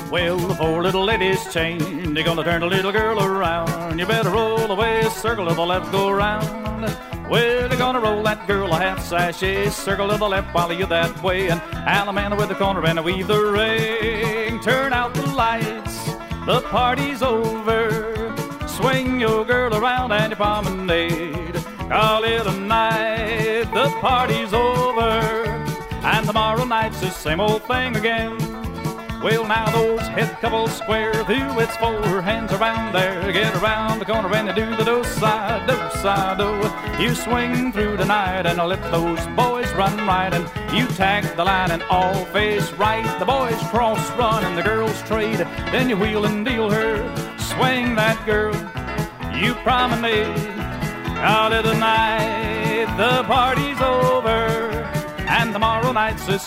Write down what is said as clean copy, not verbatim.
Well, the four little ladies chain, they're gonna turn the little girl around. You better roll away, circle to the left, go round. Well, they're gonna roll that girl a half sachet, circle to the left while you're that way, and Alamanda with the corner and weave the ring. Turn out the lights, the party's over. Swing your girl around and you promenade. Call it a night, the party's over, and tomorrow night's the same old thing again. Well, now those head couples square through, it's four hands around there. Get around the corner and you do the do-side, do-side, do. You swing through the night and let those boys run right, and you tag the line and all face right. The boys cross run and the girls trade, then you wheel and deal her. Swing that girl, you promenade. Out of the night, the party's over, and tomorrow night's the